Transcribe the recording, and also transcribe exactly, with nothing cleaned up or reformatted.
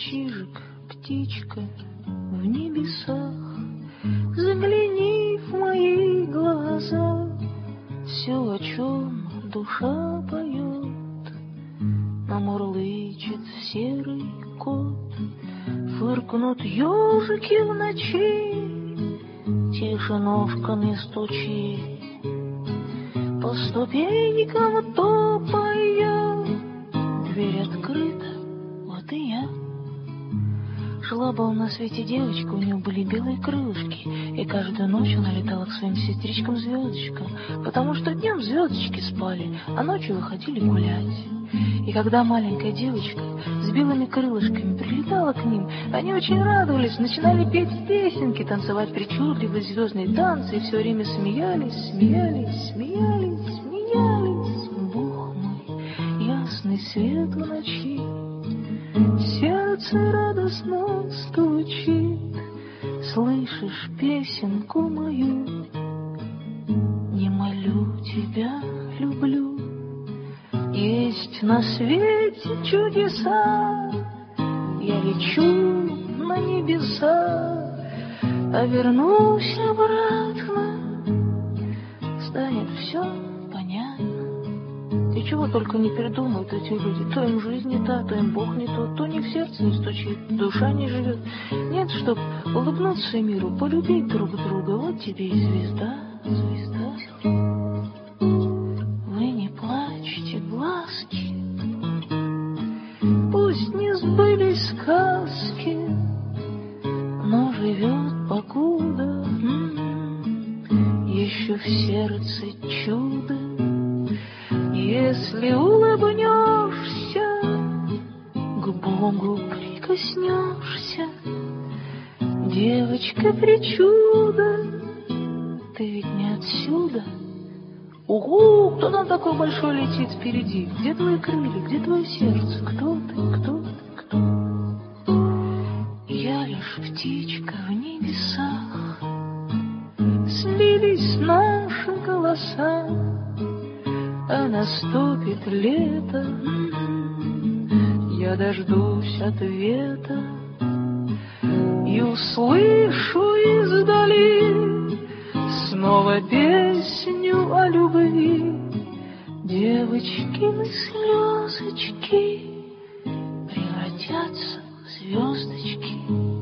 чижик, птичка в небесах, загляни в мои глаза. Все, о чем душа поет, намурлычет серый кот. Фыркнут ежики в ночи, тише ножками стучи. По ступенькам топая, дверь открыта, вот и я. Жила-была на свете девочка, у нее были белые крылышки, и каждую ночь она летала к своим сестричкам-звездочкам, потому что днем звездочки спали, а ночью выходили гулять. И когда маленькая девочка с белыми крылышками прилетала к ним, они очень радовались, начинали петь песенки, танцевать причудливые звездные танцы, и все время смеялись, смеялись, смеялись, смеялись. Бог мой, ясный свет в ночи, сердце радостно стучит. Слышишь песенку мою? Не молю тебя, люблю. Есть на свете чудеса, я лечу на небеса, а вернусь обратно, станет все понятно. И чего только не придумают эти люди. То им жизнь не та, то им Бог не тот, то не в сердце не стучит, душа не живет. Нет, чтоб улыбнуться миру, полюбить друг друга, вот тебе и звезда, звезда. Вы не плачьте, глазки, пусть не сбылись сказки, но живет покуда м-м, еще в сердце чудо. Если улыбнешься, к Богу прикоснешься, девочка причуда, ты ведь не отсюда. Угу, кто там такой большой летит впереди? Где твои крылья, где твое сердце? Кто ты, кто ты, кто? Я лишь птичка в небесах, слились наши голоса, а наступит лето, я дождусь ответа и услышу издали снова песню о любви. Девочкины слезочки превратятся в звездочки.